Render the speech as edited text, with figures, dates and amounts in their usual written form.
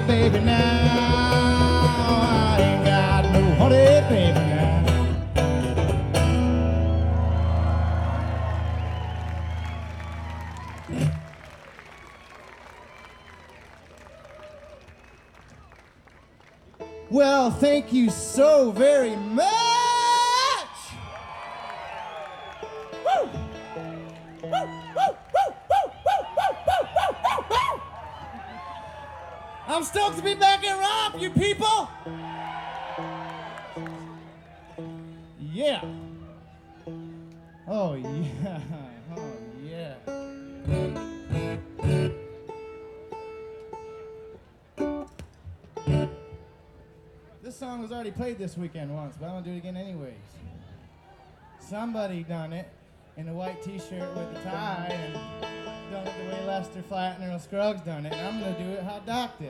baby, now. I ain't got no honey, baby, now. Well, thank you so very much. Woo! Woo! Woo! Woo! Woo! Woo! Woo! Woo! Woo! I'm stoked to be back in Romp, you people. Yeah. Oh yeah. Oh yeah. This song was already played this weekend once, but I'm gonna do it again anyways. Somebody done it in a white t-shirt with a tie and done it the way Lester Flatt and Earl Scruggs done it, and I'm gonna do it how Doc did.